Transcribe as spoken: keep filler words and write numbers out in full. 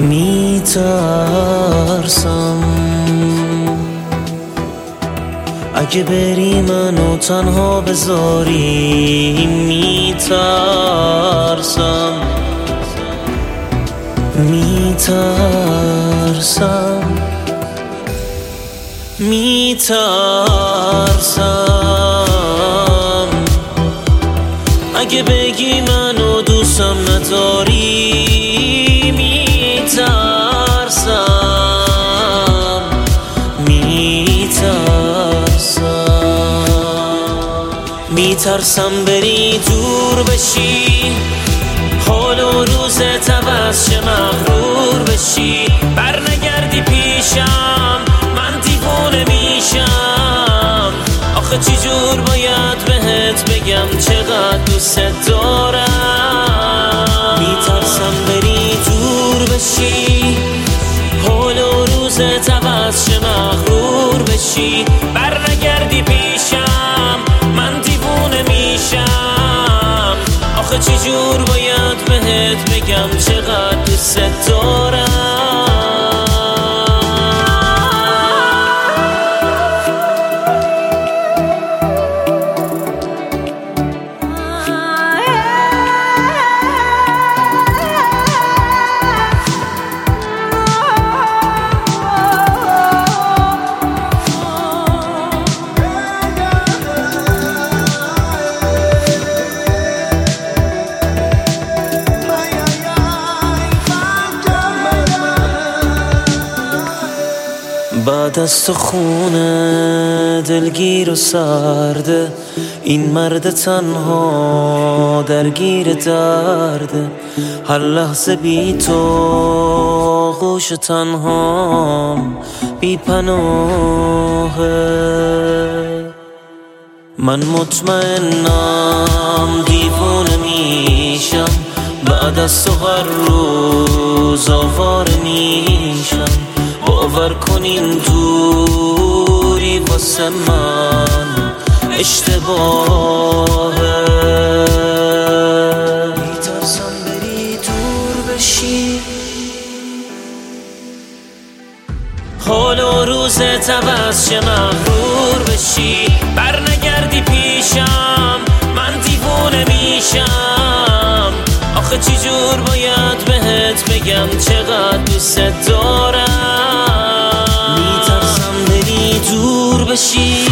میترسم اگه بری منو تنها بذاری، میترسم میترسم میترسم اگه بگی منو دوستم نداری، میترسم میترسم میترسم بری دور بشی، حال و روزت عوض شه مغرور بشی، بر نگردی پیشم من دیوونه میشم. آخه چی جور باید بهت بگم چقدر دوست دارم. میترسم بری دور بشی، حال و روزت عوض شه مغرور بشی، بر نگردی پیشم من دیوونه میشم. آخه چی جور باید بهت بگم چقدر دوست دارم. بعد از تو خونه دلگیر و سرده، این مرد تنها درگیر درده. هر لحظه بی تو غوش تنهام بی پناهه. من مطمئنم دیوونه میشم، بعد از تو هر روز آواره میشم. باور کنین دوری واسه من اشتباهه. میترسم بری دور بشی، حال و روزت عوض شه مغرور بشی، بر نگردی پیشم من دیوونه میشم. آخه چی جور باید بهت بگم چقدر دوست دارم. میترسم بری دور بشی،